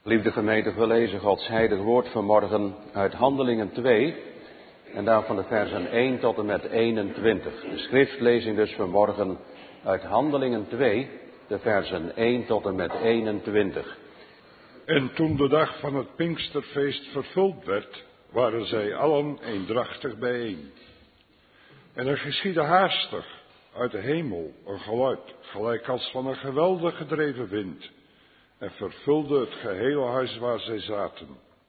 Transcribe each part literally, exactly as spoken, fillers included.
Lieve gemeente, we lezen Gods heilig woord vanmorgen uit Handelingen twee en daarvan de versen één tot en met eenentwintig. De schriftlezing dus vanmorgen uit Handelingen twee, de versen één tot en met eenentwintig. En toen de dag van het Pinksterfeest vervuld werd, waren zij allen eendrachtig bijeen. En er geschiedde haastig uit de hemel een geluid, gelijk als van een geweldig gedreven wind, en vervulde het gehele huis waar zij zaten.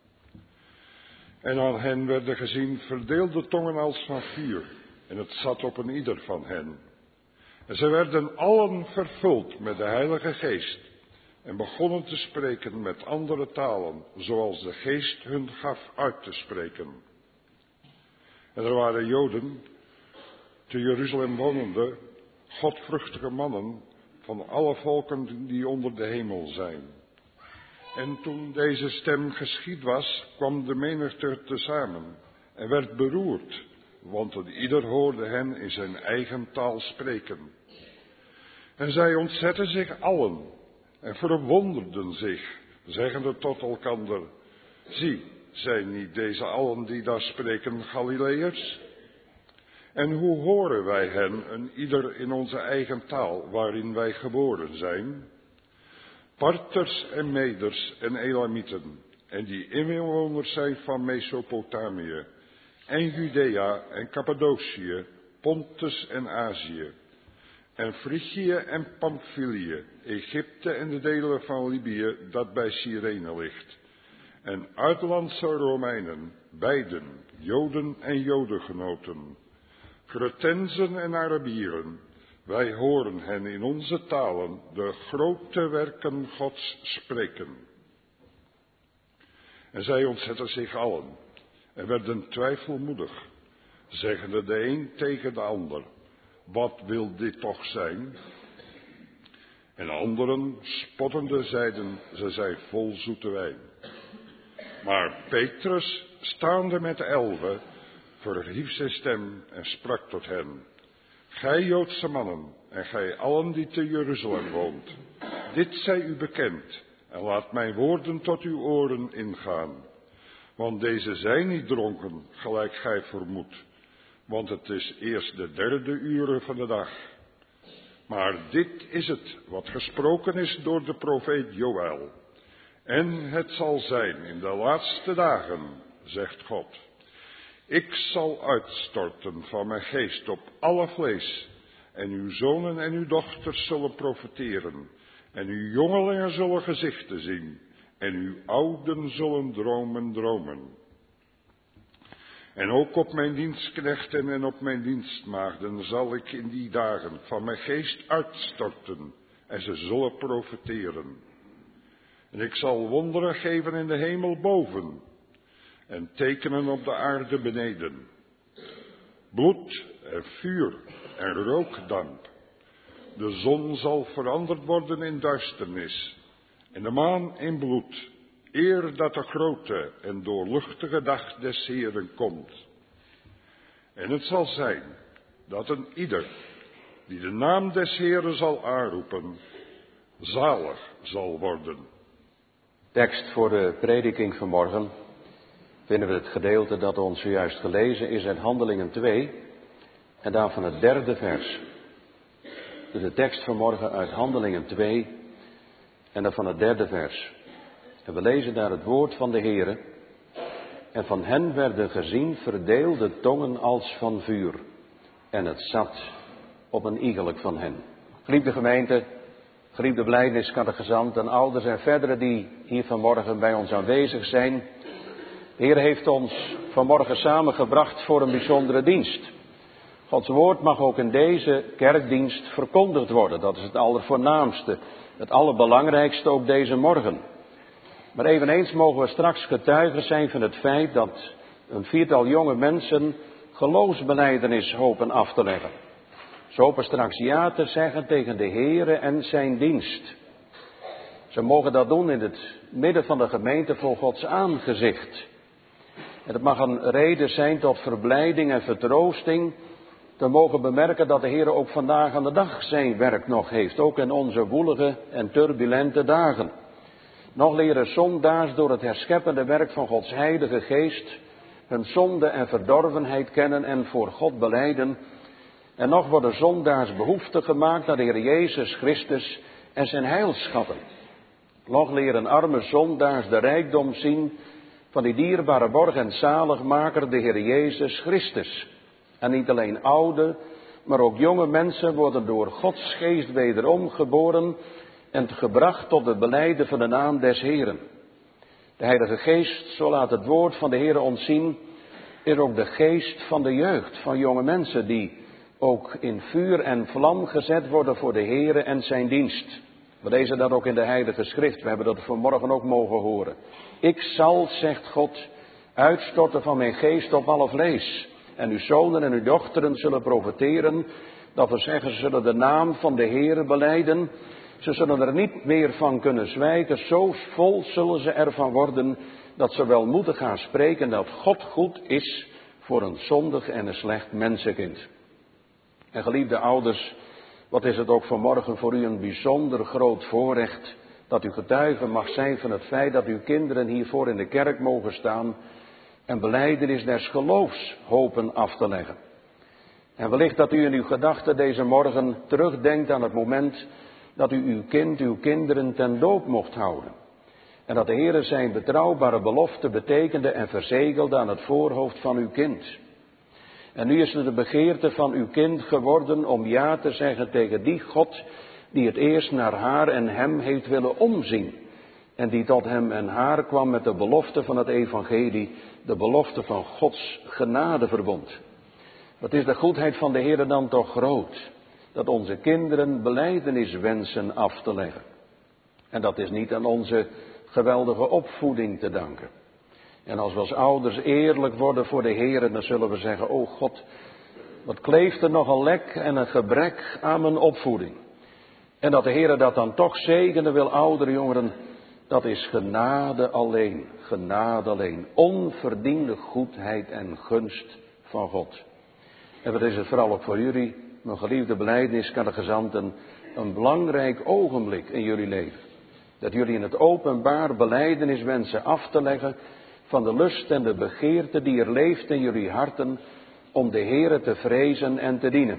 En aan hen werden gezien verdeelde tongen als van vuur, en het zat op een ieder van hen. En zij werden allen vervuld met de Heilige Geest, en begonnen te spreken met andere talen, zoals de Geest hun gaf uit te spreken. En er waren Joden, te Jeruzalem wonende, godvruchtige mannen, van alle volken die onder de hemel zijn. En toen deze stem geschied was, kwam de menigte tezamen en werd beroerd, want een ieder hoorde hen in zijn eigen taal spreken. En zij ontzetten zich allen en verwonderden zich, zeggende tot elkander: zie, zijn niet deze allen die daar spreken Galileërs? En hoe horen wij hen, een ieder in onze eigen taal, waarin wij geboren zijn? Parters en Meders en Elamieten, en die inwoners zijn van Mesopotamië, en Judea en Cappadocië, Pontus en Azië, en Frigië en Pamphylië, Egypte en de delen van Libië dat bij Cyrene ligt, en uitlandse Romeinen, beiden, Joden en Jodengenoten, Cretenzen en Arabieren, wij horen hen in onze talen de grote werken Gods spreken. En zij ontzetten zich allen en werden twijfelmoedig, zeggende de een tegen de ander: wat wil dit toch zijn? En anderen, spottende, zeiden: ze zijn vol zoete wijn. Maar Petrus, staande met de elven, verhief zijn stem en sprak tot hen: gij Joodse mannen, en gij allen die te Jeruzalem woont, dit zij u bekend, en laat mijn woorden tot uw oren ingaan. Want deze zijn niet dronken, gelijk gij vermoedt, want het is eerst de derde uren van de dag. Maar dit is het, wat gesproken is door de profeet Joël. En het zal zijn in de laatste dagen, zegt God: ik zal uitstorten van mijn geest op alle vlees, en uw zonen en uw dochters zullen profeteren, en uw jongelingen zullen gezichten zien, en uw ouden zullen dromen dromen. En ook op mijn dienstknechten en op mijn dienstmaagden zal ik in die dagen van mijn geest uitstorten, en ze zullen profeteren. En ik zal wonderen geven in de hemel boven, en tekenen op de aarde beneden: bloed en vuur en rookdamp. De zon zal veranderd worden in duisternis en de maan in bloed, eer dat de grote en doorluchtige dag des Heeren komt. En het zal zijn dat een ieder die de naam des Heeren zal aanroepen, zalig zal worden. Tekst voor de prediking vanmorgen vinden we het gedeelte dat ons zojuist gelezen is uit Handelingen twee en daarvan het derde vers. Dus de tekst vanmorgen uit Handelingen twee en daarvan het derde vers. En we lezen daar het woord van de Heere. En van hen werden gezien verdeelde tongen als van vuur, en het zat op een iegelijk van hen. Geliefde gemeente, geliefde blijdenis-catechizant en ouders en verdere die hier vanmorgen bij ons aanwezig zijn. De Heer heeft ons vanmorgen samengebracht voor een bijzondere dienst. Gods woord mag ook in deze kerkdienst verkondigd worden. Dat is het allervoornaamste, het allerbelangrijkste ook deze morgen. Maar eveneens mogen we straks getuigen zijn van het feit dat een viertal jonge mensen geloofsbelijdenis hopen af te leggen. Ze hopen straks ja te zeggen tegen de Heere en zijn dienst. Ze mogen dat doen in het midden van de gemeente voor Gods aangezicht. En het mag een reden zijn tot verblijding en vertroosting, te mogen bemerken dat de Heer ook vandaag aan de dag zijn werk nog heeft, ook in onze woelige en turbulente dagen. Nog leren zondaars door het herscheppende werk van Gods heilige geest hun zonde en verdorvenheid kennen en voor God belijden. En nog worden zondaars behoeftig gemaakt naar de Heer Jezus Christus en zijn heilschappen. Nog leren arme zondaars de rijkdom zien van die dierbare borg en zaligmaker, de Heer Jezus Christus. En niet alleen oude, maar ook jonge mensen worden door Gods geest wederom geboren en gebracht tot het belijden van de naam des Heeren. De Heilige Geest, zo laat het woord van de Heer ons zien, is ook de geest van de jeugd, van jonge mensen die ook in vuur en vlam gezet worden voor de Heere en zijn dienst. We lezen dat ook in de Heilige Schrift, we hebben dat vanmorgen ook mogen horen. Ik zal, zegt God, uitstorten van mijn geest op alle vlees. En uw zonen en uw dochteren zullen profeteren, dat we zeggen, ze zullen de naam van de Heere belijden. Ze zullen er niet meer van kunnen zwijgen, zo vol zullen ze ervan worden, dat ze wel moeten gaan spreken dat God goed is voor een zondig en een slecht mensenkind. En geliefde ouders, wat is het ook vanmorgen voor u een bijzonder groot voorrecht, dat u getuige mag zijn van het feit dat uw kinderen hiervoor in de kerk mogen staan en belijdenis des geloofs hopen af te leggen. En wellicht dat u in uw gedachten deze morgen terugdenkt aan het moment dat u uw kind, uw kinderen ten doop mocht houden. En dat de Heere zijn betrouwbare belofte betekende en verzegelde aan het voorhoofd van uw kind. En nu is het de begeerte van uw kind geworden om ja te zeggen tegen die God die het eerst naar haar en hem heeft willen omzien. En die tot hem en haar kwam met de belofte van het evangelie, de belofte van Gods genadeverbond. Wat is de goedheid van de Heere dan toch groot, dat onze kinderen belijdenis wensen af te leggen. En dat is niet aan onze geweldige opvoeding te danken. En als we als ouders eerlijk worden voor de Heere, dan zullen we zeggen, o God, wat kleeft er nog een lek en een gebrek aan mijn opvoeding. En dat de Heere dat dan toch zegenen wil, oudere jongeren, dat is genade alleen, genade alleen, onverdiende goedheid en gunst van God. En wat is het vooral ook voor jullie, mijn geliefde belijdeniscatechisanten, een belangrijk ogenblik in jullie leven. Dat jullie in het openbaar belijdenis wensen af te leggen van de lust en de begeerte die er leeft in jullie harten om de Heere te vrezen en te dienen.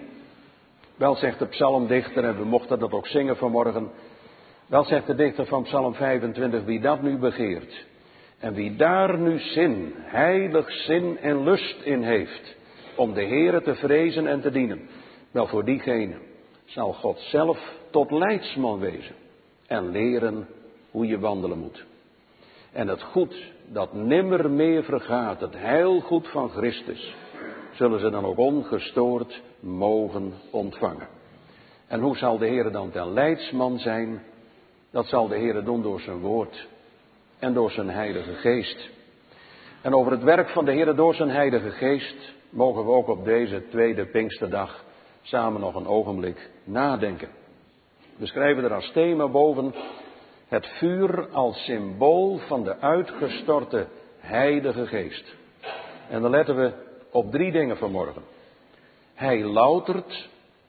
Wel zegt de psalmdichter, en we mochten dat ook zingen vanmorgen, wel zegt de dichter van psalm vijfentwintig, wie dat nu begeert en wie daar nu zin, heilig zin en lust in heeft om de Heere te vrezen en te dienen, wel voor diegene zal God zelf tot leidsman wezen en leren hoe je wandelen moet. En het goed dat nimmer meer vergaat, het heilgoed van Christus, zullen ze dan ook ongestoord mogen ontvangen. En hoe zal de Heere dan ten leidsman zijn? Dat zal de Heere doen door zijn woord en door zijn heilige geest. En over het werk van de Heere door zijn heilige geest mogen we ook op deze tweede Pinksterdag samen nog een ogenblik nadenken. We schrijven er als thema boven het vuur als symbool van de uitgestorte heilige geest. En dan letten we op drie dingen vanmorgen. Hij loutert,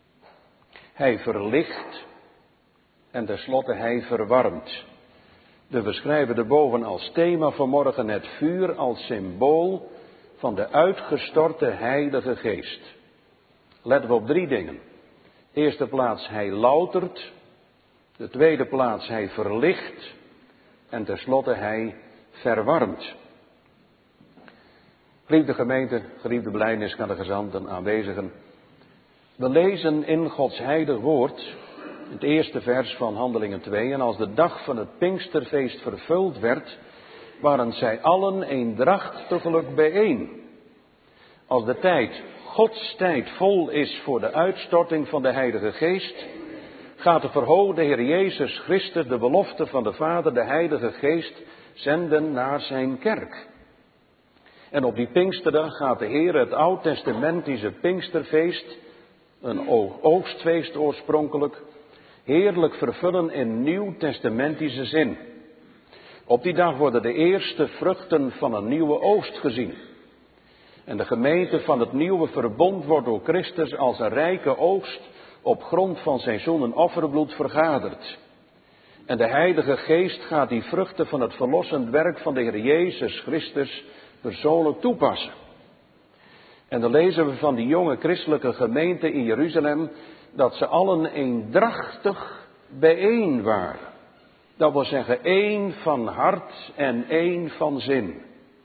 hij verlicht en tenslotte hij verwarmt. Dus we schrijven erboven als thema vanmorgen het vuur als symbool van de uitgestorte heilige geest. Letten we op drie dingen. Eerste plaats, hij loutert. De tweede plaats, hij verlicht. En tenslotte, hij verwarmt. Geliefde gemeente, geliefde belijdeniscatechisanten, aanwezigen. We lezen in Gods heilig woord, het eerste vers van Handelingen twee. En als de dag van het Pinksterfeest vervuld werd, waren zij allen eendrachtiglijk bijeen. Als de tijd, Gods tijd, vol is voor de uitstorting van de Heilige Geest, gaat de verhoogde Heer Jezus Christus de belofte van de Vader, de Heilige Geest, zenden naar zijn kerk. En op die Pinksterdag gaat de Heer het oud-testamentische Pinksterfeest, een oogstfeest oorspronkelijk, heerlijk vervullen in nieuw-testamentische zin. Op die dag worden de eerste vruchten van een nieuwe oogst gezien. En de gemeente van het nieuwe verbond wordt door Christus als een rijke oogst op grond van zijn zoon en offerbloed vergaderd. En de Heilige Geest gaat die vruchten van het verlossend werk van de Heer Jezus Christus persoonlijk toepassen. En dan lezen we van die jonge christelijke gemeente in Jeruzalem dat ze allen eendrachtig bijeen waren. Dat wil zeggen één van hart en één van zin.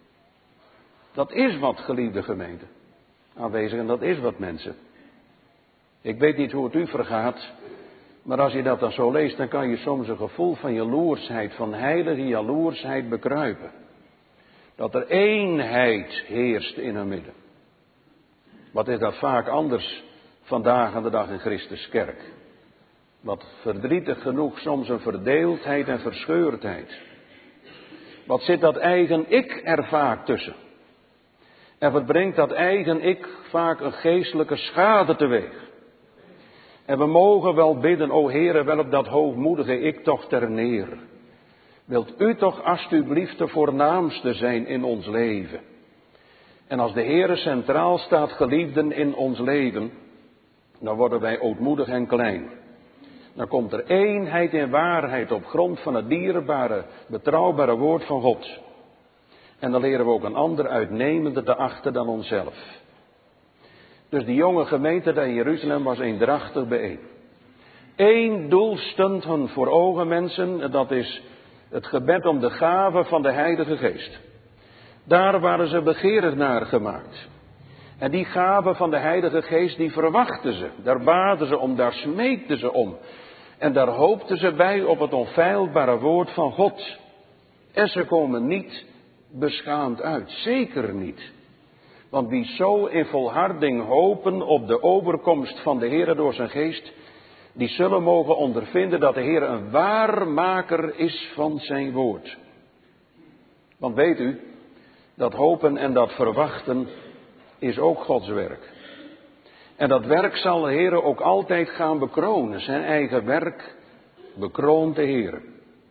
Dat is wat, geliefde gemeente. Aanwezigen, dat is wat, mensen. Ik weet niet hoe het u vergaat, maar als je dat dan zo leest, dan kan je soms een gevoel van jaloersheid, van heilige jaloersheid bekruipen. Dat er eenheid heerst in hun midden. Wat is dat vaak anders vandaag aan de dag in Christus kerk? Wat verdrietig genoeg soms een verdeeldheid en verscheurdheid. Wat zit dat eigen ik er vaak tussen? En wat brengt dat eigen ik vaak een geestelijke schade teweeg? En we mogen wel bidden, o Heere, wel op dat hoogmoedige ik toch ter neer. Wilt u toch alstublieft de voornaamste zijn in ons leven? En als de Heere centraal staat, geliefden, in ons leven, dan worden wij ootmoedig en klein. Dan komt er eenheid in waarheid op grond van het dierbare, betrouwbare woord van God. En dan leren we ook een ander uitnemender te achten dan onszelf. Dus die jonge gemeente daar in Jeruzalem was eendrachtig bijeen. Eén doel stond hun voor ogen, mensen, en dat is het gebed om de gave van de Heilige Geest. Daar waren ze begeerig naar gemaakt. En die gave van de Heilige Geest, die verwachten ze. Daar baden ze om, daar smeekten ze om. En daar hoopten ze bij op het onfeilbare woord van God. En ze komen niet beschaamd uit, zeker niet. Want wie zo in volharding hopen op de overkomst van de Heer door zijn geest, die zullen mogen ondervinden dat de Heer een waarmaker is van zijn woord. Want weet u, dat hopen en dat verwachten is ook Gods werk. En dat werk zal de Heer ook altijd gaan bekronen. Zijn eigen werk bekroont de Heer.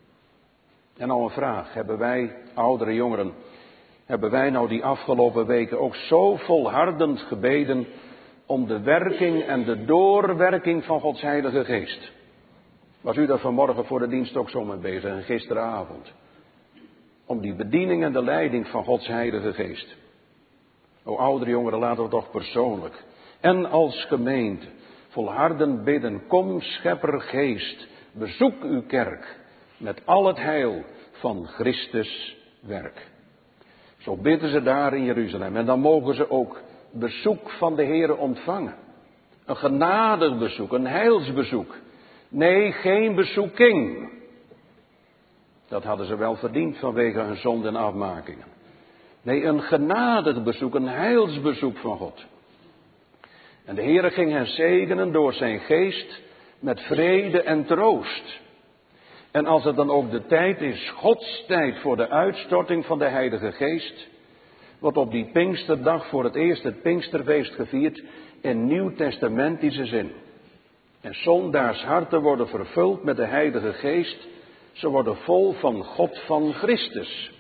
En nou een vraag, hebben wij, oudere jongeren, hebben wij nou die afgelopen weken ook zo volhardend gebeden om de werking en de doorwerking van Gods Heilige Geest? Was u daar vanmorgen voor de dienst ook zo mee bezig en gisteravond? Om die bediening en de leiding van Gods Heilige Geest. O oudere jongeren, laten we toch persoonlijk en als gemeente volhardend bidden. Kom, Schepper Geest, bezoek uw kerk met al het heil van Christus werk. Zo bidden ze daar in Jeruzalem. En dan mogen ze ook bezoek van de Heere ontvangen. Een genadig bezoek, een heilsbezoek. Nee, geen bezoeking. Dat hadden ze wel verdiend vanwege hun zonden en afmakingen. Nee, een genadig bezoek, een heilsbezoek van God. En de Heere ging hen zegenen door zijn geest met vrede en troost. En als het dan ook de tijd is, Gods tijd voor de uitstorting van de Heilige Geest, wordt op die Pinksterdag voor het eerst het Pinksterfeest gevierd in nieuwtestamentische zin. En zondaars harten worden vervuld met de Heilige Geest, ze worden vol van God van Christus.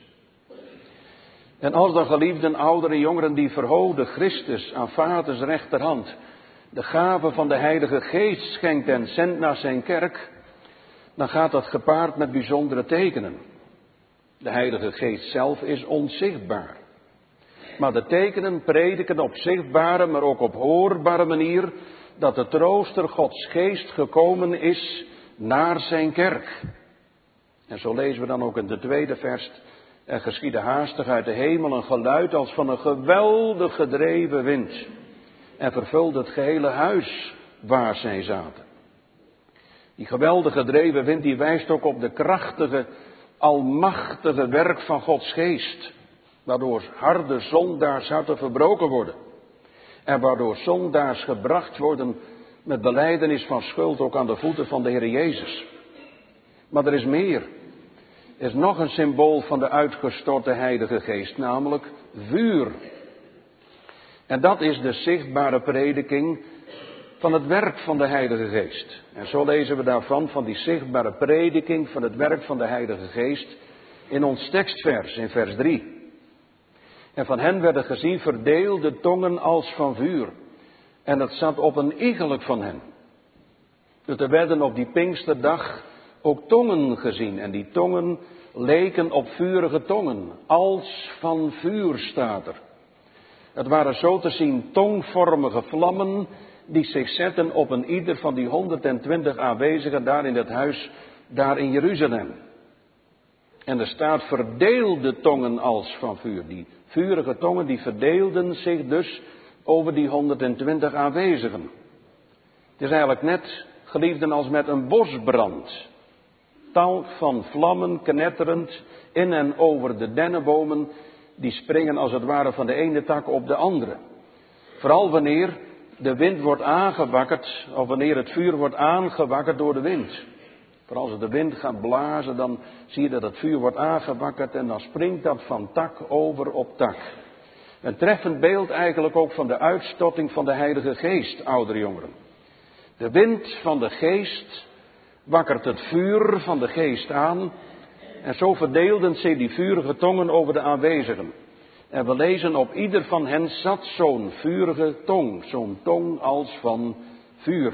En als dan geliefden oudere jongeren die verhoogde Christus aan vaders rechterhand de gave van de Heilige Geest schenkt en zendt naar zijn kerk, dan gaat dat gepaard met bijzondere tekenen. De Heilige Geest zelf is onzichtbaar. Maar de tekenen prediken op zichtbare, maar ook op hoorbare manier dat de trooster Gods Geest gekomen is naar zijn kerk. En zo lezen we dan ook in de tweede vers: er geschiedde haastig uit de hemel een geluid als van een geweldig gedreven wind. En vervulde het gehele huis waar zij zaten. Die geweldige gedreven wind die wijst ook op de krachtige, almachtige werk van Gods Geest. Waardoor harde zondaars harten verbroken worden. En waardoor zondaars gebracht worden met belijdenis van schuld ook aan de voeten van de Heer Jezus. Maar er is meer. Er is nog een symbool van de uitgestorte Heilige Geest, namelijk vuur. En dat is de zichtbare prediking van het werk van de Heilige Geest. En zo lezen we daarvan, van die zichtbare prediking van het werk van de Heilige Geest, in ons tekstvers, in vers drie. En van hen werden gezien verdeelde tongen als van vuur. En het zat op een iegelijk van hen. Dus er werden op die Pinksterdag ook tongen gezien. En die tongen leken op vurige tongen. Als van vuur staat er. Het waren zo te zien tongvormige vlammen die zich zetten op een ieder van die honderdtwintig aanwezigen daar in het huis, daar in Jeruzalem. En er staat verdeelde tongen als van vuur. Die vurige tongen die verdeelden zich dus over die honderdtwintig aanwezigen. Het is eigenlijk net, geliefden, als met een bosbrand. Tal van vlammen knetterend in en over de dennenbomen, die springen als het ware van de ene tak op de andere. Vooral wanneer de wind wordt aangewakkerd, of wanneer het vuur wordt aangewakkerd door de wind. Vooral als de wind gaat blazen, dan zie je dat het vuur wordt aangewakkerd en dan springt dat van tak over op tak. Een treffend beeld eigenlijk ook van de uitstorting van de Heilige Geest, oudere jongeren. De wind van de Geest wakkert het vuur van de Geest aan en zo verdeelden zich die vurige tongen over de aanwezigen. En we lezen op ieder van hen zat zo'n vurige tong, zo'n tong als van vuur.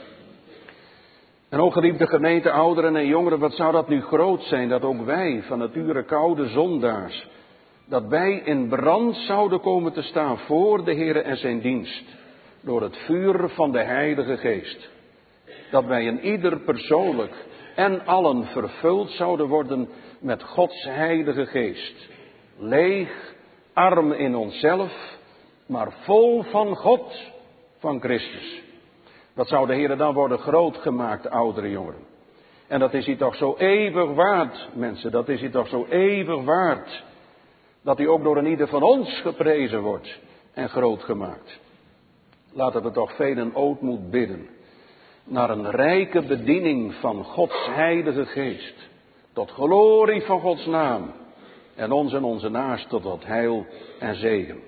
En ook geliefde gemeente, ouderen en jongeren, wat zou dat nu groot zijn, dat ook wij, van nature koude zondaars, dat wij in brand zouden komen te staan voor de Heere en zijn dienst, door het vuur van de Heilige Geest. Dat wij in ieder persoonlijk en allen vervuld zouden worden met Gods Heilige Geest. Leeg, arm in onszelf, maar vol van God, van Christus. Wat zou de Heer dan worden groot gemaakt, oudere jongeren? En dat is hij toch zo eeuwig waard, mensen, dat is hij toch zo eeuwig waard. Dat hij ook door een ieder van ons geprezen wordt en groot gemaakt. Laten we toch velen ootmoed bidden. Naar een rijke bediening van Gods Heilige Geest. Tot glorie van Gods naam. En ons en onze naast tot wat heil en zegen.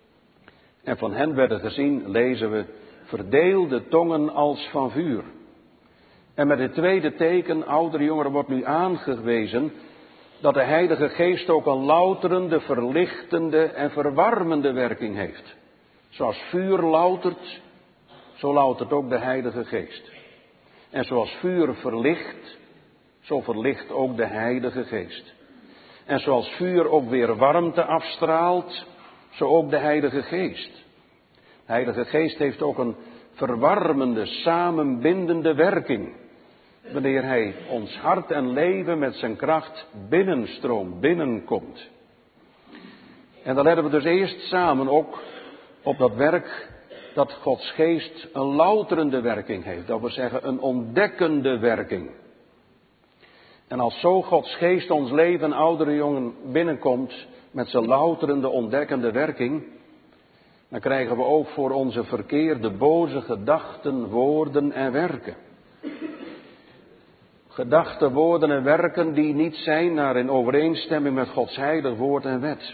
En van hen werden gezien, lezen we, verdeelde tongen als van vuur. En met het tweede teken, oudere jongeren, wordt nu aangewezen dat de Heilige Geest ook een louterende, verlichtende en verwarmende werking heeft. Zoals vuur loutert, zo loutert ook de Heilige Geest. En zoals vuur verlicht, zo verlicht ook de Heilige Geest. En zoals vuur ook weer warmte afstraalt, zo ook de Heilige Geest. De Heilige Geest heeft ook een verwarmende, samenbindende werking. Wanneer Hij ons hart en leven met zijn kracht binnenstroomt, binnenkomt. En dan letten we dus eerst samen ook op dat werk dat Gods Geest een louterende werking heeft. Dat wil zeggen een ontdekkende werking. En als zo Gods Geest ons leven, oudere jongen, binnenkomt met zijn louterende, ontdekkende werking, dan krijgen we ook voor onze verkeerde, boze gedachten, woorden en werken. Gedachten, woorden en werken die niet zijn naar in overeenstemming met Gods heilig woord en wet.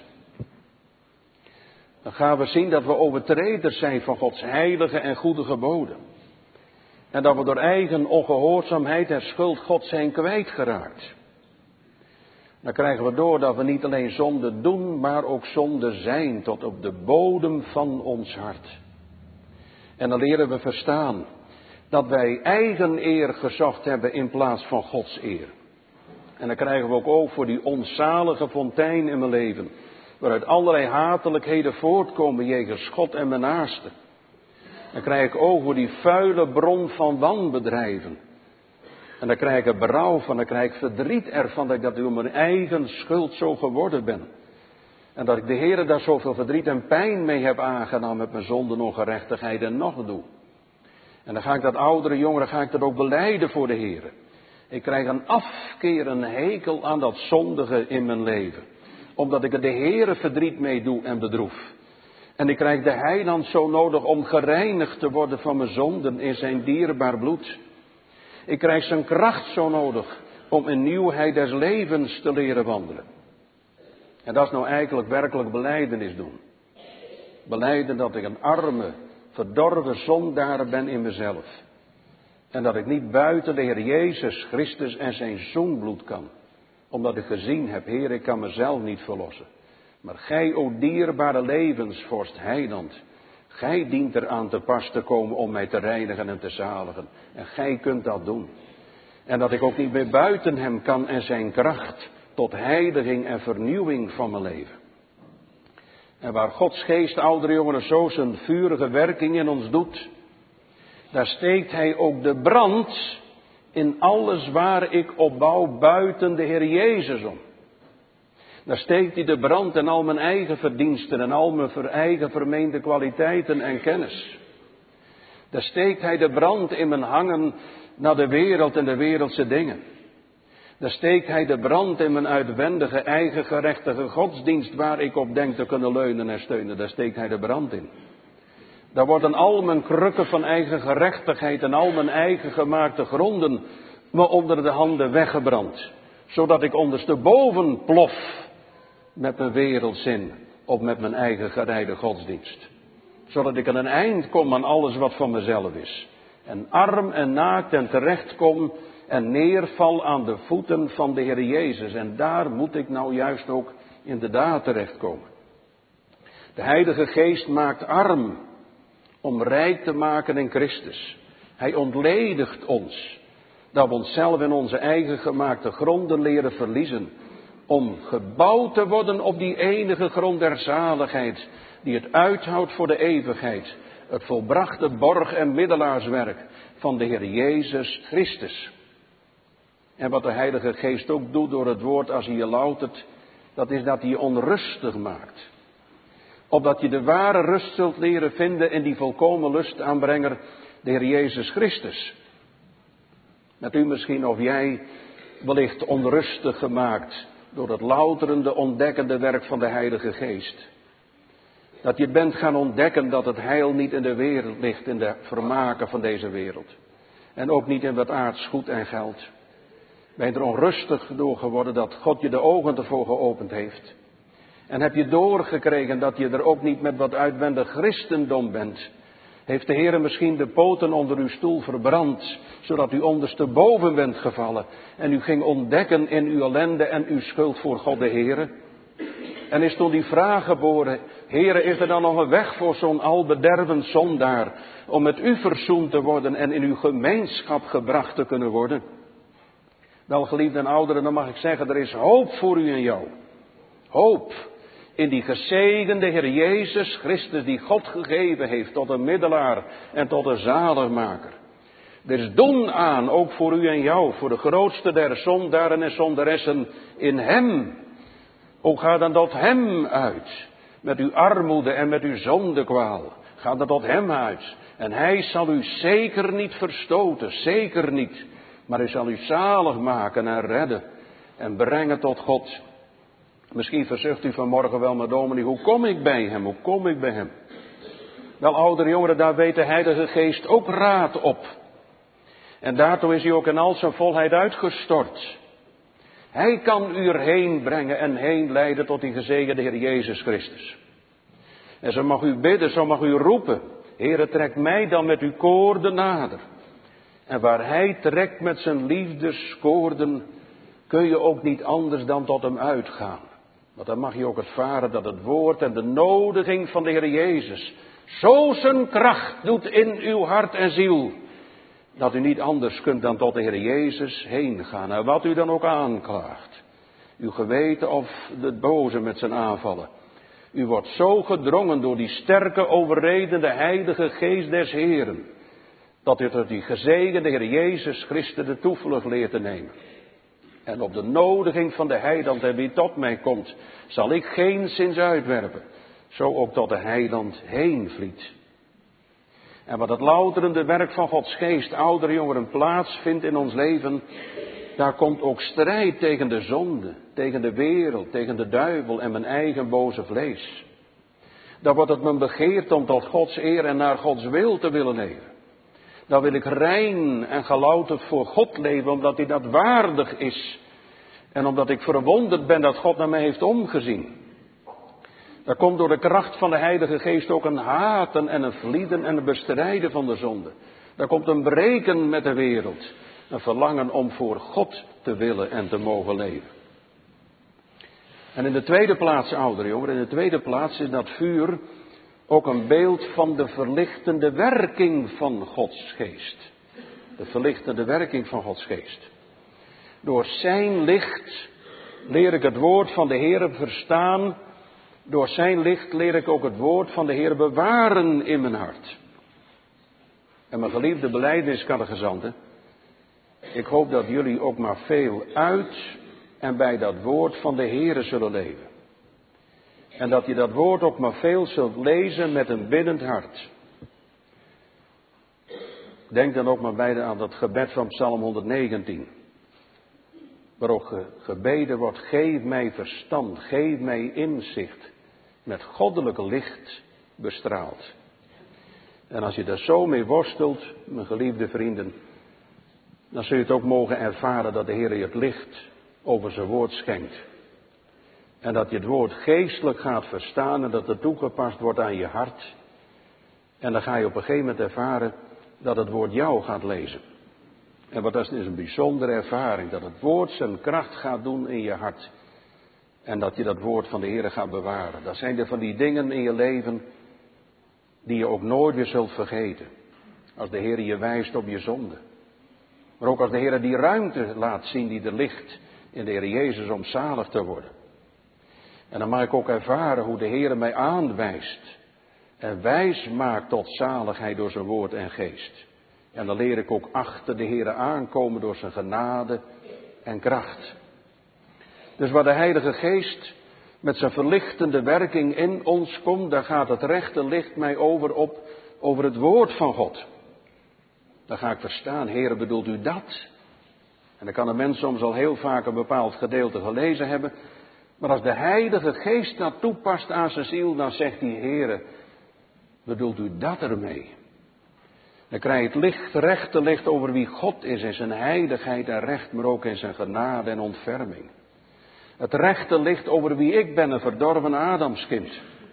Dan gaan we zien dat we overtreders zijn van Gods heilige en goede geboden. En dat we door eigen ongehoorzaamheid en schuld God zijn kwijtgeraakt. Dan krijgen we door dat we niet alleen zonde doen, maar ook zonde zijn tot op de bodem van ons hart. En dan leren we verstaan dat wij eigen eer gezocht hebben in plaats van Gods eer. En dan krijgen we ook oog voor die onzalige fontein in mijn leven, waaruit allerlei hatelijkheden voortkomen jegens God en mijn naaste. Dan krijg ik oog voor die vuile bron van wanbedrijven. En dan krijg ik berouw van, dan krijg ik verdriet ervan dat ik dat door mijn eigen schuld zo geworden ben. En dat ik de Heere daar zoveel verdriet en pijn mee heb aangedaan met mijn zonde en ongerechtigheid en nog doe. En dan ga ik dat oudere jongeren, ga ik dat ook belijden voor de Heere. Ik krijg een afkeer, een hekel aan dat zondige in mijn leven. Omdat ik er de Heere verdriet mee doe en bedroef. En ik krijg de heiland zo nodig om gereinigd te worden van mijn zonden in zijn dierbaar bloed. Ik krijg zijn kracht zo nodig om in nieuwheid des levens te leren wandelen. En dat is nou eigenlijk werkelijk belijdenis doen. Belijden dat ik een arme, verdorven zondaar ben in mezelf. En dat ik niet buiten de Heer Jezus Christus en zijn zoenbloed kan. Omdat ik gezien heb, Heer, ik kan mezelf niet verlossen. Maar gij, o dierbare levensvorst, heiland, gij dient eraan te pas te komen om mij te reinigen en te zaligen. En gij kunt dat doen. En dat ik ook niet meer buiten hem kan en zijn kracht tot heiliging en vernieuwing van mijn leven. En waar Gods geest, oudere jongeren, zo zijn vurige werking in ons doet, daar steekt hij ook de brand in alles waar ik op bouw buiten de Heer Jezus om. Daar steekt hij de brand in al mijn eigen verdiensten en al mijn ver eigen vermeende kwaliteiten en kennis. Daar steekt hij de brand in mijn hangen naar de wereld en de wereldse dingen. Daar steekt hij de brand in mijn uitwendige, eigen gerechtige godsdienst waar ik op denk te kunnen leunen en steunen. Daar steekt hij de brand in. Daar worden al mijn krukken van eigen gerechtigheid en al mijn eigen gemaakte gronden me onder de handen weggebrand. Zodat ik ondersteboven plof met mijn wereldzin of met mijn eigen gereide godsdienst. Zodat ik aan een eind kom aan alles wat van mezelf is. En arm en naakt en terecht kom en neerval aan de voeten van de Heer Jezus. En daar moet ik nou juist ook inderdaad terechtkomen. De Heilige Geest maakt arm om rijk te maken in Christus. Hij ontledigt ons dat we onszelf in onze eigen gemaakte gronden leren verliezen. Om gebouwd te worden op die enige grond der zaligheid die het uithoudt voor de eeuwigheid. Het volbrachte borg- en middelaarswerk van de Heer Jezus Christus. En wat de Heilige Geest ook doet door het woord als hij je loutert, dat is dat hij je onrustig maakt. Opdat je de ware rust zult leren vinden in die volkomen lustaanbrenger, de Heer Jezus Christus. Met u misschien of jij wellicht onrustig gemaakt door het louterende, ontdekkende werk van de Heilige Geest. Dat je bent gaan ontdekken dat het heil niet in de wereld ligt, in de vermaken van deze wereld. En ook niet in wat aards goed en geld. Ben je er onrustig door geworden dat God je de ogen ervoor geopend heeft. En heb je doorgekregen dat je er ook niet met wat uitwendig christendom bent. Heeft de Heer misschien de poten onder uw stoel verbrand, zodat u ondersteboven bent gevallen. En u ging ontdekken in uw ellende en uw schuld voor God de Heer. En is toen die vraag geboren, Heere, is er dan nog een weg voor zo'n albedervend zondaar, om met u verzoend te worden en in uw gemeenschap gebracht te kunnen worden? Wel, geliefden ouderen, dan mag ik zeggen, er is hoop voor u en jou. Hoop in die gezegende Heer Jezus Christus, die God gegeven heeft tot een middelaar en tot een zaligmaker. Er is doen aan, ook voor u en jou, voor de grootste der zondaren en zondaressen in hem. O, ga dan tot hem uit, met uw armoede en met uw zondekwaal. Ga dan tot hem uit. En hij zal u zeker niet verstoten, zeker niet. Maar hij zal u zalig maken en redden en brengen tot God. Misschien verzucht u vanmorgen wel, maar dominee, hoe kom ik bij hem? Hoe kom ik bij hem? Wel, oudere jongeren, daar weet de Heilige Geest ook raad op. En daartoe is hij ook in al zijn volheid uitgestort. Hij kan u erheen brengen en heen leiden tot die gezegende Heer Jezus Christus. En zo mag u bidden, zo mag u roepen. Heere, trek mij dan met uw koorden nader. En waar hij trekt met zijn liefdeskoorden, kun je ook niet anders dan tot hem uitgaan. Want dan mag je ook ervaren dat het woord en de nodiging van de Heer Jezus zo zijn kracht doet in uw hart en ziel, dat u niet anders kunt dan tot de Heer Jezus heen gaan. En wat u dan ook aanklaagt. Uw geweten of de boze met zijn aanvallen. U wordt zo gedrongen door die sterke, overredende, heilige geest des Heeren, dat u tot die gezegende Heer Jezus Christus de toevlucht leert te nemen. En op de nodiging van de heiland en wie tot mij komt, zal ik geen zins uitwerpen. Zo ook tot de heiland heen vliet. En wat het louterende werk van Gods geest, oudere jongeren, plaatsvindt in ons leven, daar komt ook strijd tegen de zonde, tegen de wereld, tegen de duivel en mijn eigen boze vlees. Daar wordt het mijn begeerd om tot Gods eer en naar Gods wil te willen leven. Dan wil ik rein en gelouterd voor God leven, omdat hij dat waardig is. En omdat ik verwonderd ben dat God naar mij heeft omgezien. Daar komt door de kracht van de Heilige Geest ook een haten en een vlieden en een bestrijden van de zonde. Daar komt een breken met de wereld. Een verlangen om voor God te willen en te mogen leven. En in de tweede plaats, oudere jongeren, in de tweede plaats is dat vuur ook een beeld van de verlichtende werking van Gods geest. De verlichtende werking van Gods geest. Door zijn licht leer ik het woord van de Heere verstaan. Door zijn licht leer ik ook het woord van de Heere bewaren in mijn hart. En mijn geliefde belijdeniscatechisanten, ik hoop dat jullie ook maar veel uit en bij dat woord van de Heere zullen leven. En dat je dat woord ook maar veel zult lezen met een biddend hart. Denk dan ook maar bij aan dat gebed van Psalm honderdnegentien. Waarop gebeden wordt, geef mij verstand, geef mij inzicht, met goddelijke licht bestraald. En als je daar zo mee worstelt, mijn geliefde vrienden, dan zul je het ook mogen ervaren dat de Heer je het licht over zijn woord schenkt. En dat je het woord geestelijk gaat verstaan en dat het toegepast wordt aan je hart. En dan ga je op een gegeven moment ervaren dat het woord jou gaat lezen. En wat dat is een bijzondere ervaring, dat het woord zijn kracht gaat doen in je hart. En dat je dat woord van de Heer gaat bewaren. Dat zijn er van die dingen in je leven die je ook nooit weer zult vergeten. Als de Heer je wijst op je zonde. Maar ook als de Heer die ruimte laat zien die er ligt in de Heer Jezus om zalig te worden. En dan mag ik ook ervaren hoe de Heer mij aanwijst. En wijs maakt tot zaligheid door zijn woord en geest. En dan leer ik ook achter de Heer aankomen door zijn genade en kracht. Dus waar de Heilige Geest met zijn verlichtende werking in ons komt, daar gaat het rechte licht mij over op, over het woord van God. Dan ga ik verstaan, Heere, bedoelt u dat? En dan kan een mens soms al heel vaak een bepaald gedeelte gelezen hebben. Maar als de Heilige Geest dat toepast aan zijn ziel, dan zegt hij, Heere, bedoelt u dat ermee? Dan krijg je het licht, rechte licht over wie God is in zijn heiligheid en recht, maar ook in zijn genade en ontferming. Het rechte licht over wie ik ben, een verdorven Adamskind.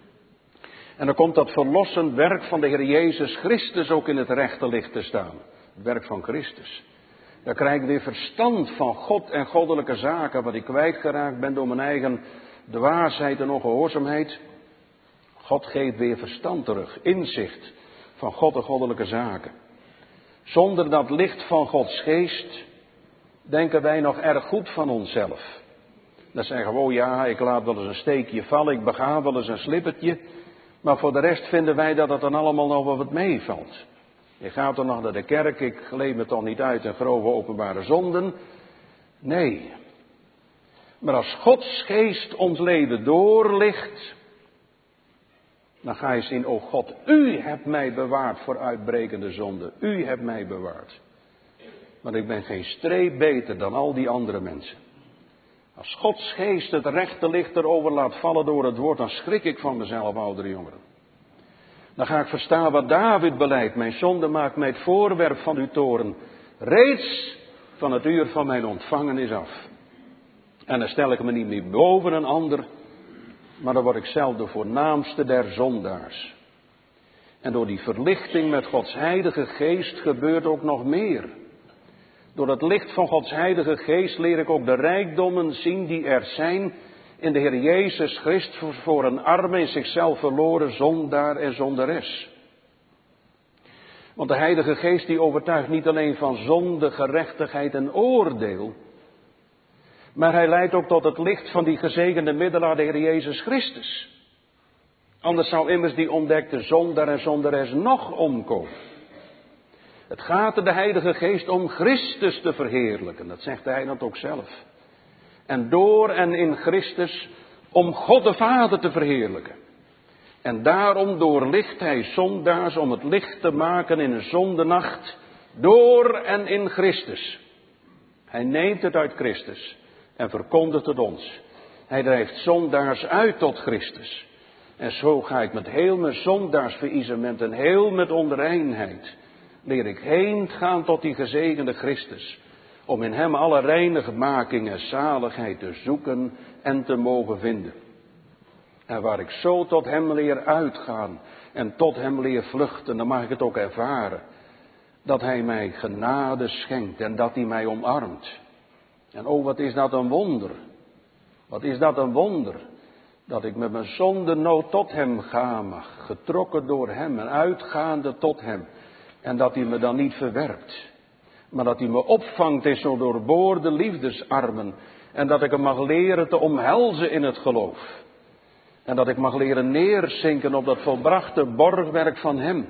En dan komt dat verlossend werk van de Heer Jezus Christus ook in het rechte licht te staan. Het werk van Christus. Dan krijg ik weer verstand van God en goddelijke zaken, wat ik kwijtgeraakt ben door mijn eigen dwaasheid en ongehoorzaamheid. God geeft weer verstand terug, inzicht van God en goddelijke zaken. Zonder dat licht van Gods geest denken wij nog erg goed van onszelf. Dan zeggen we, oh ja, ik laat wel eens een steekje vallen, ik bega wel eens een slippertje. Maar voor de rest vinden wij dat het dan allemaal nog wel wat meevalt. Je gaat dan nog naar de kerk, ik leef me toch niet uit in grove openbare zonden. Nee. Maar als Gods geest ons leven doorlicht, dan ga je zien, oh God, u hebt mij bewaard voor uitbrekende zonden. U hebt mij bewaard. Maar ik ben geen streep beter dan al die andere mensen. Als Gods geest het rechte licht erover laat vallen door het woord, dan schrik ik van mezelf, oudere jongeren. Dan ga ik verstaan wat David beleidt. Mijn zonde maakt mij het voorwerp van uw toorn. Reeds van het uur van mijn ontvangenis af. En dan stel ik me niet meer boven een ander, maar dan word ik zelf de voornaamste der zondaars. En door die verlichting met Gods heilige geest gebeurt ook nog meer. Door het licht van Gods heilige geest leer ik ook de rijkdommen zien die er zijn in de Heer Jezus Christus voor een arme, in zichzelf verloren zondaar en zondares. Want de heilige geest die overtuigt niet alleen van zonde, gerechtigheid en oordeel, maar hij leidt ook tot het licht van die gezegende middelaar, de Heer Jezus Christus. Anders zou immers die ontdekte zondaar en zondares nog omkomen. Het gaat er de Heilige Geest om Christus te verheerlijken, dat zegt hij dat ook zelf. En door en in Christus om God de Vader te verheerlijken. En daarom doorlicht hij zondaars om het licht te maken in een zondenacht, door en in Christus. Hij neemt het uit Christus en verkondigt het ons. Hij drijft zondaars uit tot Christus. En zo ga ik met heel mijn zondaarsverïzement en heel met onreinheid, leer ik heen gaan tot die gezegende Christus. Om in hem alle reinigmaking en zaligheid te zoeken en te mogen vinden. En waar ik zo tot hem leer uitgaan en tot hem leer vluchten, dan mag ik het ook ervaren. Dat hij mij genade schenkt en dat hij mij omarmt. En oh, wat is dat een wonder. Wat is dat een wonder. Dat ik met mijn zondenood tot hem gaan mag. Getrokken door hem en uitgaande tot hem. En dat hij me dan niet verwerpt. Maar dat hij me opvangt in zo'n doorboorde liefdesarmen. En dat ik hem mag leren te omhelzen in het geloof. En dat ik mag leren neerzinken op dat volbrachte borgwerk van hem.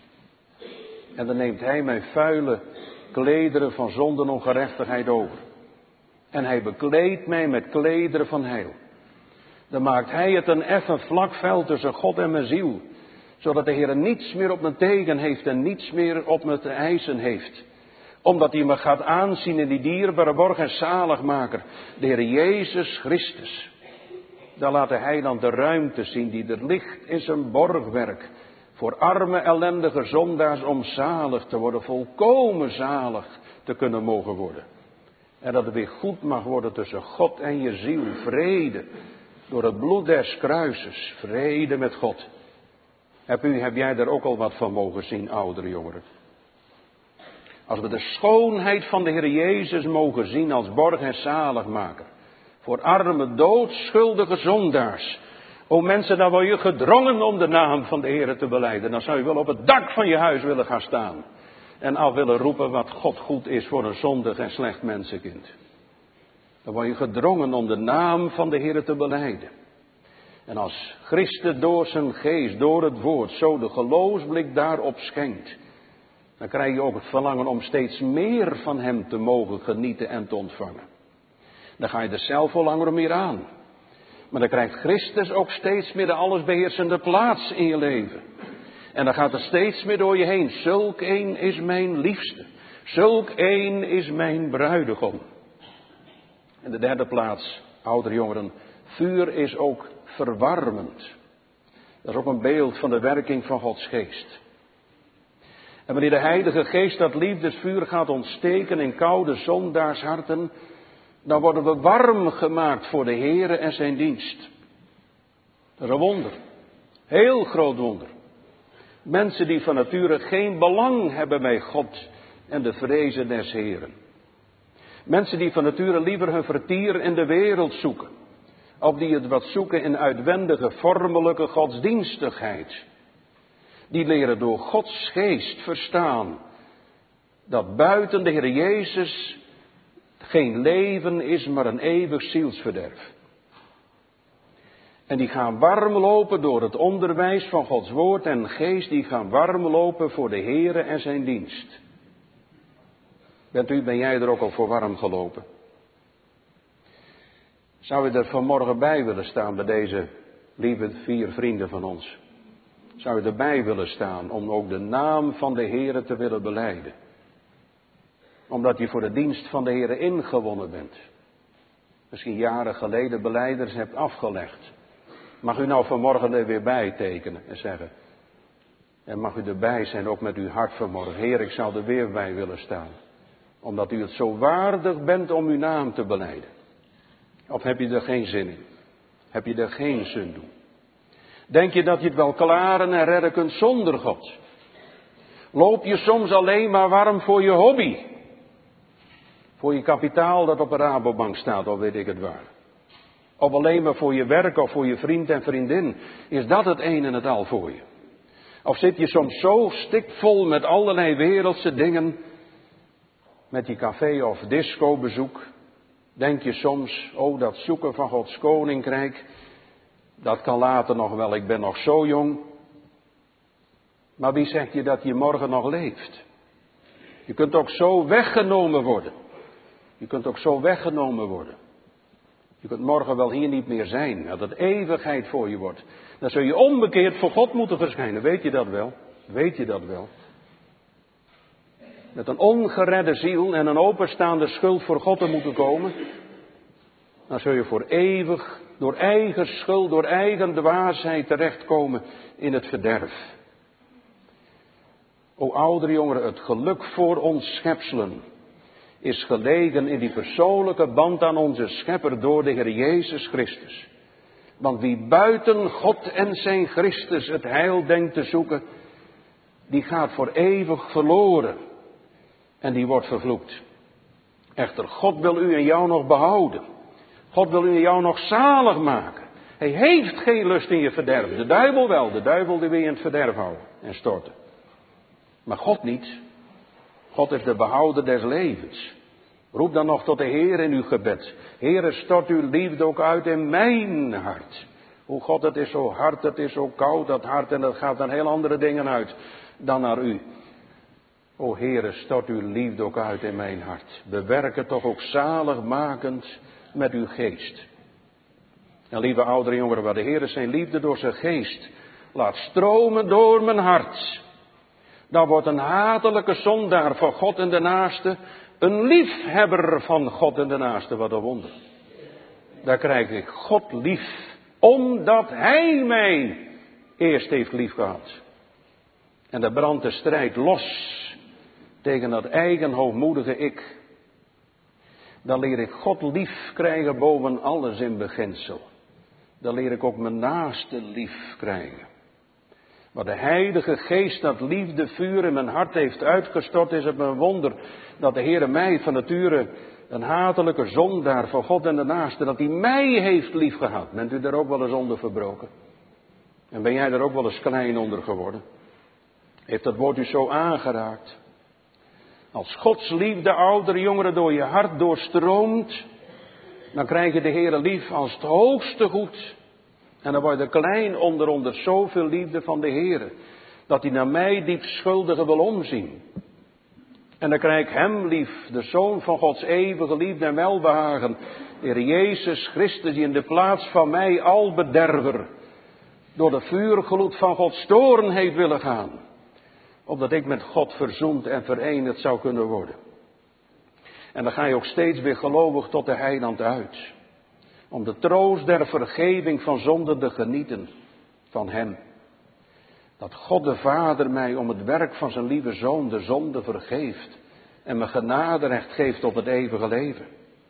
En dan neemt hij mijn vuile klederen van zonde en ongerechtigheid over. En hij bekleedt mij met klederen van heil. Dan maakt hij het een effen vlak veld tussen God en mijn ziel. Zodat de Heer niets meer op me tegen heeft en niets meer op me te eisen heeft. Omdat hij me gaat aanzien in die dierbare borg en zaligmaker, de Heer Jezus Christus. Dan laat de Heiland de ruimte zien die er ligt in zijn borgwerk. Voor arme, ellendige zondaars om zalig te worden, volkomen zalig te kunnen mogen worden. En dat het weer goed mag worden tussen God en je ziel, vrede. Door het bloed des kruises, vrede met God. Heb u, heb jij er ook al wat van mogen zien, oudere jongeren? Als we de schoonheid van de Heer Jezus mogen zien als borg en zaligmaker. Voor arme, doodschuldige zondaars. O mensen, dan word je gedrongen om de naam van de Heer te belijden. Dan zou je wel op het dak van je huis willen gaan staan. En af willen roepen wat God goed is voor een zondig en slecht mensenkind. Dan word je gedrongen om de naam van de Heer te belijden. En als Christus door zijn geest, door het woord, zo de geloofsblik daarop schenkt. Dan krijg je ook het verlangen om steeds meer van hem te mogen genieten en te ontvangen. Dan ga je er zelf wel langer meer aan. Maar dan krijgt Christus ook steeds meer de allesbeheersende plaats in je leven. En dan gaat er steeds meer door je heen. Zulk een is mijn liefste. Zulk een is mijn bruidegom. En de derde plaats, oudere jongeren, vuur is ook verwarmend. Dat is ook een beeld van de werking van Gods geest. En wanneer de Heilige Geest dat liefdesvuur gaat ontsteken in koude zondaarsharten, dan worden we warm gemaakt voor de Heere en zijn dienst. Dat is een wonder. Heel groot wonder. Mensen die van nature geen belang hebben bij God en de vrezen des Heeren. Mensen die van nature liever hun vertier in de wereld zoeken. Of die het wat zoeken in uitwendige, vormelijke godsdienstigheid. Die leren door Gods geest verstaan dat buiten de Heer Jezus geen leven is, maar een eeuwig zielsverderf. En die gaan warm lopen door het onderwijs van Gods woord en geest. Die gaan warm lopen voor de Heere en zijn dienst. Bent u, ben jij er ook al voor warm gelopen? Zou je er vanmorgen bij willen staan bij deze lieve vier vrienden van ons? Zou je erbij willen staan om ook de naam van de Heere te willen belijden? Omdat je voor de dienst van de Heere ingewonnen bent. Misschien jaren geleden belijders hebt afgelegd. Mag u nou vanmorgen er weer bij tekenen en zeggen. En mag u erbij zijn ook met uw hart vanmorgen. Heer, ik zou er weer bij willen staan. Omdat u het zo waardig bent om uw naam te belijden. Of heb je er geen zin in? Heb je er geen zin doen? Denk je dat je het wel klaren en redden kunt zonder God? Loop je soms alleen maar warm voor je hobby? Voor je kapitaal dat op een Rabobank staat, of weet ik het waar. Of alleen maar voor je werk of voor je vriend en vriendin. Is dat het een en het al voor je? Of zit je soms zo stikvol met allerlei wereldse dingen. Met je café of disco bezoek. Denk je soms, oh dat zoeken van Gods koninkrijk. Dat kan later nog wel, ik ben nog zo jong. Maar wie zegt je dat je morgen nog leeft? Je kunt ook zo weggenomen worden. Je kunt ook zo weggenomen worden. Je kunt morgen wel hier niet meer zijn. Dat het eeuwigheid voor je wordt. Dan zul je onbekeerd voor God moeten verschijnen. Weet je dat wel? Weet je dat wel? Met een ongeredde ziel en een openstaande schuld voor God te moeten komen. Dan zul je voor eeuwig door eigen schuld, door eigen dwaasheid terechtkomen in het verderf. O oudere jongeren, het geluk voor ons schepselen is gelegen in die persoonlijke band aan onze schepper door de Heer Jezus Christus. Want wie buiten God en zijn Christus het heil denkt te zoeken, die gaat voor eeuwig verloren en die wordt vervloekt. Echter, God wil u en jou nog behouden. God wil u en jou nog zalig maken. Hij heeft geen lust in je verderf. De duivel wel, de duivel die wil je in het verderf houden en storten. Maar God niet. God is de behouder des levens. Roep dan nog tot de Heer in uw gebed. Heere, stort uw liefde ook uit in mijn hart. O God, het is zo hard, het is zo koud, dat hart, en dat gaat naar heel andere dingen uit dan naar u. O Heere, stort uw liefde ook uit in mijn hart. Bewerk het toch ook zaligmakend met uw geest. En lieve oudere jongeren, waar de Heere zijn liefde door zijn geest laat stromen door mijn hart, dan wordt een hatelijke zondaar van God en de naaste een liefhebber van God en de naaste. Wat een wonder. Daar krijg ik God lief, omdat Hij mij eerst heeft lief gehad. En daar brandt de strijd los tegen dat eigen hoogmoedige ik. Dan leer ik God lief krijgen boven alles in beginsel. Dan leer ik ook mijn naaste lief krijgen. Waar de Heilige Geest dat liefdevuur in mijn hart heeft uitgestort, is het me een wonder dat de Heere mij van nature een hatelijke zondaar voor God en de naaste, dat hij mij heeft lief gehad. Bent u daar ook wel eens onder verbroken? En ben jij daar ook wel eens klein onder geworden? Heeft dat woord u zo aangeraakt? Als Gods liefde, oudere jongeren, door je hart doorstroomt, dan krijg je de Heere lief als het hoogste goed. En dan word je er klein onder, onder zoveel liefde van de Heere, dat hij naar mij diep schuldige wil omzien. En dan krijg ik hem lief, de Zoon van Gods eeuwige liefde en welbehagen, de Heer Jezus Christus, die in de plaats van mij al bederver, door de vuurgloed van Gods toorn heeft willen gaan, opdat ik met God verzoend en verenigd zou kunnen worden. En dan ga je ook steeds weer gelovig tot de Heiland uit, om de troost der vergeving van zonde te genieten van hem. Dat God de Vader mij om het werk van zijn lieve Zoon de zonde vergeeft en me genaderecht geeft tot het eeuwige leven.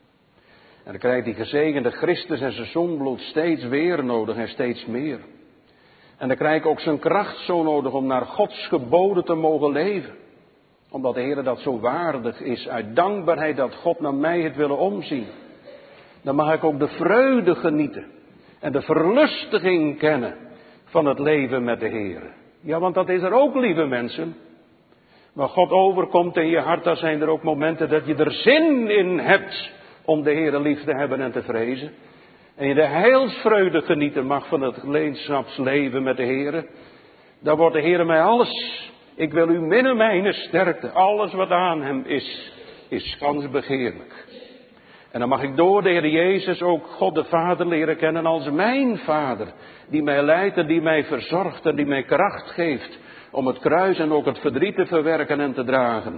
En dan krijgt die gezegende Christus en zijn zonbloed steeds weer nodig en steeds meer. En dan krijg ik ook zijn kracht zo nodig om naar Gods geboden te mogen leven. Omdat de Heer dat zo waardig is, uit dankbaarheid dat God naar mij heeft willen omzien. Dan mag ik ook de vreugde genieten en de verlustiging kennen van het leven met de Heer. Ja, want dat is er ook, lieve mensen. Waar God overkomt in je hart, dan zijn er ook momenten dat je er zin in hebt om de Heer lief te hebben en te vrezen. En je de heilsvreugde genieten mag van het gemeenschapsleven met de Heer. Dan wordt de Heer mij alles. Ik wil u minnen mijne sterkte. Alles wat aan hem is, is gans begeerlijk. En dan mag ik door de Heer Jezus ook God de Vader leren kennen als mijn Vader. Die mij leidt en die mij verzorgt en die mij kracht geeft om het kruis en ook het verdriet te verwerken en te dragen.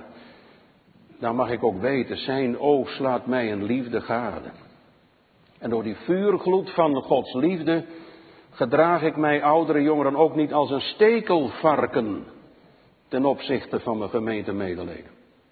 Dan mag ik ook weten, zijn oog slaat mij een liefde gade. En door die vuurgloed van Gods liefde gedraag ik mij, oudere jongeren, ook niet als een stekelvarken ten opzichte van mijn gemeentemedeleden.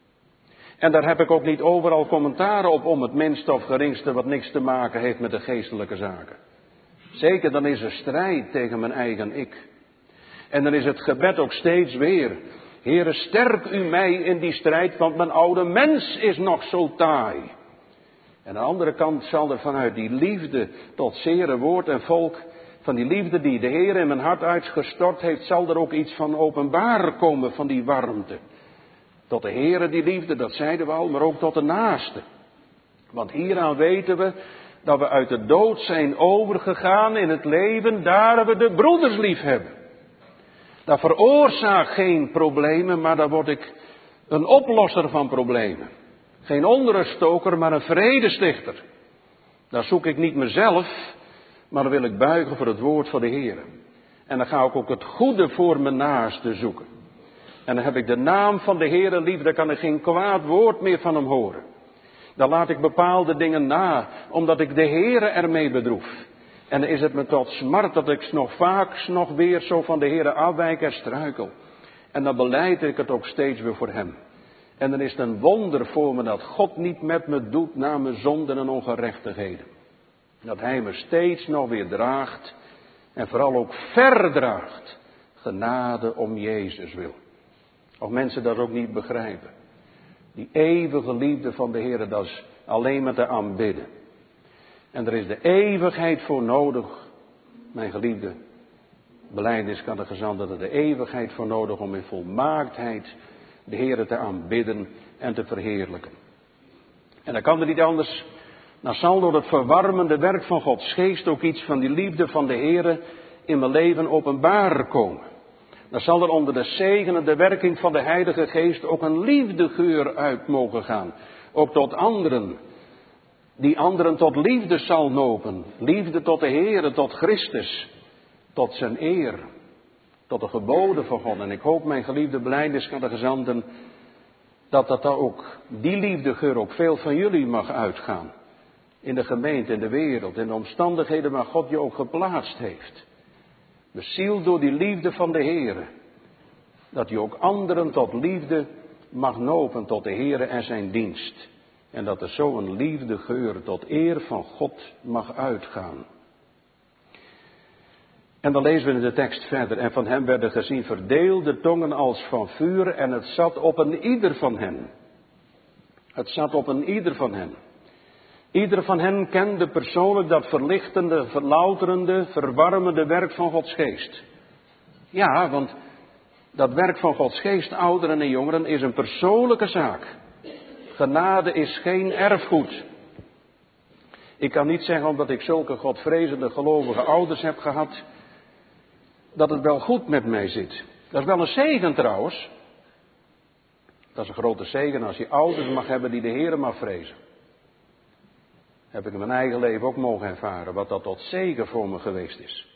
En daar heb ik ook niet overal commentaren op om het minste of geringste wat niks te maken heeft met de geestelijke zaken. Zeker, dan is er strijd tegen mijn eigen ik. En dan is het gebed ook steeds weer: Heere, sterk u mij in die strijd, want mijn oude mens is nog zo taai. En aan de andere kant zal er vanuit die liefde tot zere woord en volk, van die liefde die de Heer in mijn hart uitgestort heeft, zal er ook iets van openbaar komen van die warmte. Tot de Heere die liefde, dat zeiden we al, maar ook tot de naaste. Want hieraan weten we dat we uit de dood zijn overgegaan in het leven, daar we de broeders lief hebben. Dat veroorzaakt geen problemen, maar daar word ik een oplosser van problemen. Geen onruststoker, maar een vredestichter. Daar zoek ik niet mezelf, maar dan wil ik buigen voor het woord van de Heer. En dan ga ik ook het goede voor mijn naaste zoeken. En dan heb ik de naam van de Heere lief, dan kan ik geen kwaad woord meer van hem horen. Dan laat ik bepaalde dingen na, omdat ik de Heere ermee bedroef. En dan is het me tot smart dat ik nog vaak nog weer zo van de Heere afwijk en struikel. En dan belijd ik het ook steeds weer voor hem. En dan is het een wonder voor me dat God niet met me doet naar mijn zonden en ongerechtigheden. Dat hij me steeds nog weer draagt en vooral ook verdraagt. Genade om Jezus wil. Of mensen dat ook niet begrijpen. Die eeuwige liefde van de Heer, dat is alleen maar te aanbidden. En er is de eeuwigheid voor nodig, mijn geliefde belijdenis kan de gezant, er de eeuwigheid voor nodig om in volmaaktheid de Heere te aanbidden en te verheerlijken. En dan kan er niet anders, dan zal door het verwarmende werk van Gods geest ook iets van die liefde van de Heere in mijn leven openbaar komen. Dan zal er onder de zegenende werking van de Heilige Geest ook een liefdegeur uit mogen gaan. Ook tot anderen, die anderen tot liefde zal nopen. Liefde tot de Heere, tot Christus, tot zijn eer, tot de geboden van God. En ik hoop, mijn geliefde belijdenskadegezanten, dat dat ook, die liefdegeur ook veel van jullie mag uitgaan. In de gemeente, in de wereld, in de omstandigheden waar God je ook geplaatst heeft. Bezield door die liefde van de Heere. Dat je ook anderen tot liefde mag nopen tot de Heere en zijn dienst. En dat er zo een liefdegeur tot eer van God mag uitgaan. En dan lezen we in de tekst verder. En van hem werden gezien verdeelde tongen als van vuur. En het zat op een ieder van hen. Het zat op een ieder van hen. Ieder van hen kende persoonlijk dat verlichtende, verlouterende, verwarmende werk van Gods geest. Ja, want dat werk van Gods geest, ouderen en jongeren, is een persoonlijke zaak. Genade is geen erfgoed. Ik kan niet zeggen, omdat ik zulke godvrezende gelovige ouders heb gehad, dat het wel goed met mij zit. Dat is wel een zegen trouwens. Dat is een grote zegen als je ouders mag hebben die de Heere mag vrezen. Heb ik in mijn eigen leven ook mogen ervaren, wat dat tot zegen voor me geweest is.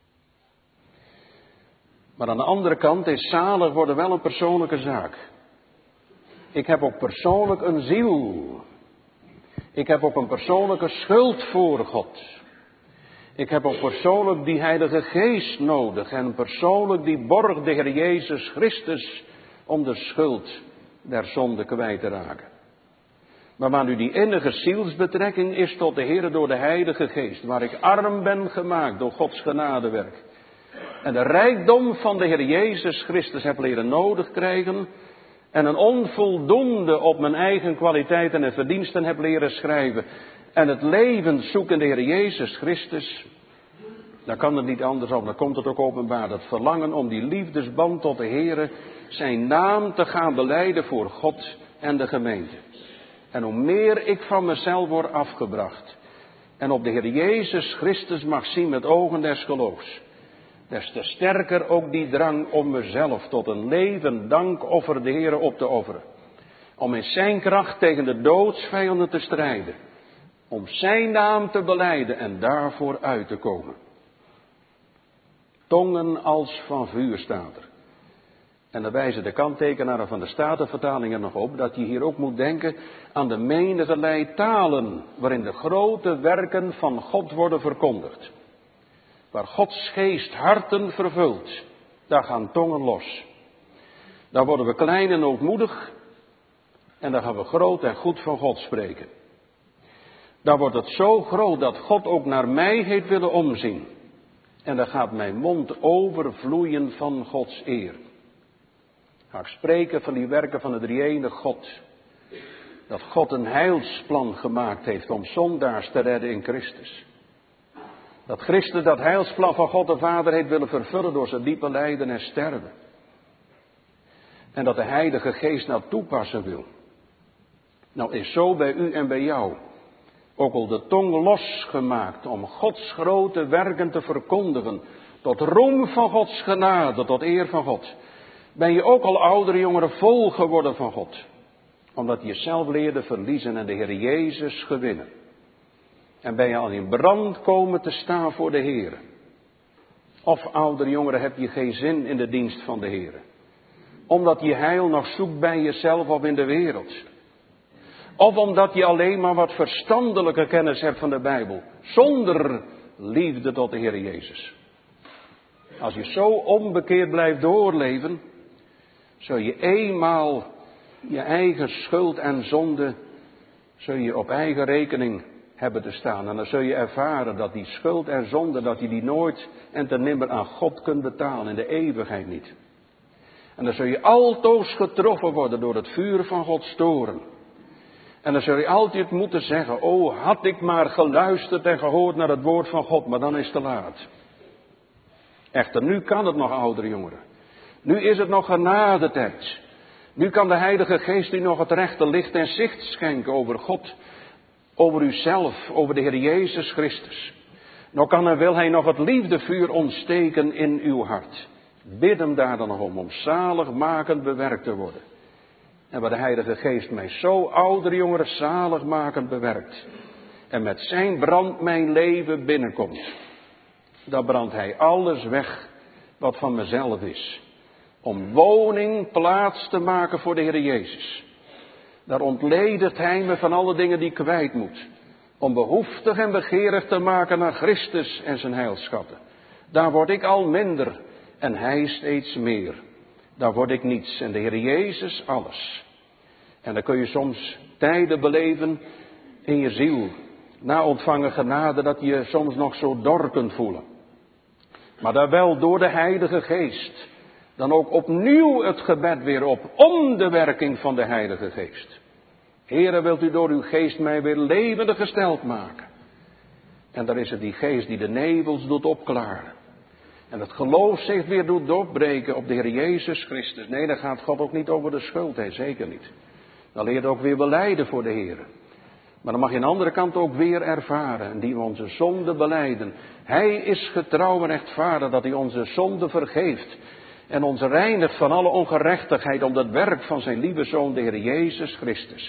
Maar aan de andere kant is zalig worden wel een persoonlijke zaak. Ik heb ook persoonlijk een ziel. Ik heb ook een persoonlijke schuld voor God. Ik heb ook persoonlijk die Heilige Geest nodig. En persoonlijk die borg de Heer Jezus Christus om de schuld der zonde kwijt te raken. Maar waar nu die innige zielsbetrekking is tot de Heer door de Heilige Geest. Waar ik arm ben gemaakt door Gods genadewerk. En de rijkdom van de Heer Jezus Christus heb leren nodig krijgen. En een onvoldoende op mijn eigen kwaliteiten en verdiensten heb leren schrijven. En het leven zoek in de Heer Jezus Christus. Dan kan het niet anders of dan komt het ook openbaar. Dat verlangen om die liefdesband tot de Heer. Zijn naam te gaan belijden voor God en de gemeente. En hoe meer ik van mezelf word afgebracht. En op de Heer Jezus Christus mag zien met ogen des geloofs. Des te sterker ook die drang om mezelf tot een levend dankoffer de Heere op te offeren. Om in zijn kracht tegen de doodsvijanden te strijden. Om zijn naam te belijden en daarvoor uit te komen. Tongen als van vuur staat er. En dan wijzen de kanttekenaren van de Statenvertalingen nog op dat je hier ook moet denken aan de menigerlei talen waarin de grote werken van God worden verkondigd. Waar Gods geest harten vervult, daar gaan tongen los. Daar worden we klein en ootmoedig en dan gaan we groot en goed van God spreken. Daar wordt het zo groot dat God ook naar mij heeft willen omzien. En dan gaat mijn mond overvloeien van Gods eer. Ga ik spreken van die werken van de drie-enige God. Dat God een heilsplan gemaakt heeft om zondaars te redden in Christus. Dat Christus dat heilsplan van God de Vader heeft willen vervullen door zijn diepe lijden en sterven. En dat de Heilige Geest nou toepassen wil. Nou is zo bij u en bij jou ook al de tong losgemaakt om Gods grote werken te verkondigen. Tot roem van Gods genade, tot eer van God. Ben je ook al oudere jongeren vol geworden van God. Omdat je jezelf leerde verliezen en de Heer Jezus gewinnen. En ben je al in brand komen te staan voor de Heer. Of oudere jongeren heb je geen zin in de dienst van de Heer. Omdat je heil nog zoekt bij jezelf of in de wereld. Of omdat je alleen maar wat verstandelijke kennis hebt van de Bijbel. Zonder liefde tot de Heer Jezus. Als je zo onbekeerd blijft doorleven. Zul je eenmaal je eigen schuld en zonde. Zul je op eigen rekening hebben te staan. En dan zul je ervaren dat die schuld en zonde. Dat je die nooit en ten nimmer aan God kunt betalen. In de eeuwigheid niet. En dan zul je altoos getroffen worden door het vuur van Gods toorn. En dan zul je altijd moeten zeggen, oh had ik maar geluisterd en gehoord naar het woord van God, maar dan is het te laat. Echter, nu kan het nog, oudere jongeren. Nu is het nog genadetijd. Nu kan de Heilige Geest u nog het rechte licht en zicht schenken over God, over uzelf, over de Heer Jezus Christus. Nou kan en wil Hij nog het liefdevuur ontsteken in uw hart. Bid hem daar dan nog om, om zaligmakend bewerkt te worden. En waar de Heilige Geest mij zo oudere jongeren zaligmakend bewerkt. En met zijn brand mijn leven binnenkomt. Dan brandt Hij alles weg wat van mezelf is. Om woning, plaats te maken voor de Heer Jezus. Daar ontledigt Hij me van alle dingen die ik kwijt moet. Om behoeftig en begeerig te maken naar Christus en zijn heilschatten. Daar word ik al minder en Hij steeds meer. Daar word ik niets en de Heer Jezus alles. En dan kun je soms tijden beleven in je ziel. Na ontvangen genade dat je soms nog zo dor kunt voelen. Maar daar wel door de Heilige Geest. Dan ook opnieuw het gebed weer op om de werking van de Heilige Geest. Heere, wilt u door uw geest mij weer levendig gesteld maken. En dan is het die geest die de nevels doet opklaren. En het geloof zich weer doet doorbreken op de Heer Jezus Christus. Nee, dan gaat God ook niet over de schuld, nee, zeker niet. Dan leert ook weer belijden voor de Heer. Maar dan mag je aan de andere kant ook weer ervaren. En die we onze zonde belijden. Hij is getrouw en rechtvaardig dat hij onze zonde vergeeft. En ons reinigt van alle ongerechtigheid om het werk van zijn lieve Zoon, de Heer Jezus Christus.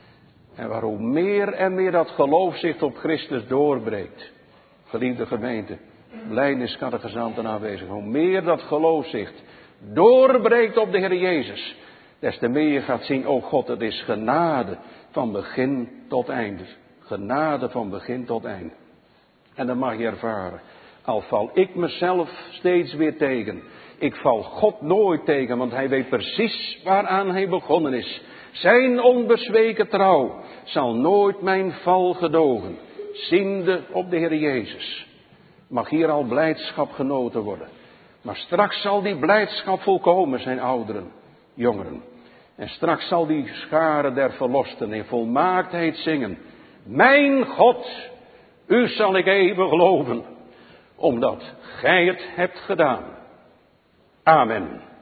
En waar hoe meer en meer dat geloof zich op Christus doorbreekt. Geliefde gemeente, blijdenis katechizanten aanwezig. Hoe meer dat geloof zich doorbreekt op de Heer Jezus. Des te meer je gaat zien, o God, het is genade van begin tot einde. Genade van begin tot einde. En dan mag je ervaren. Al val ik mezelf steeds weer tegen. Ik val God nooit tegen, want hij weet precies waaraan hij begonnen is. Zijn onbezweken trouw zal nooit mijn val gedogen. Ziende op de Heer Jezus. Mag hier al blijdschap genoten worden. Maar straks zal die blijdschap volkomen zijn, ouderen, jongeren. En straks zal die schare der verlosten in volmaaktheid zingen. Mijn God, u zal ik eeuwig loven, omdat gij het hebt gedaan. Amen.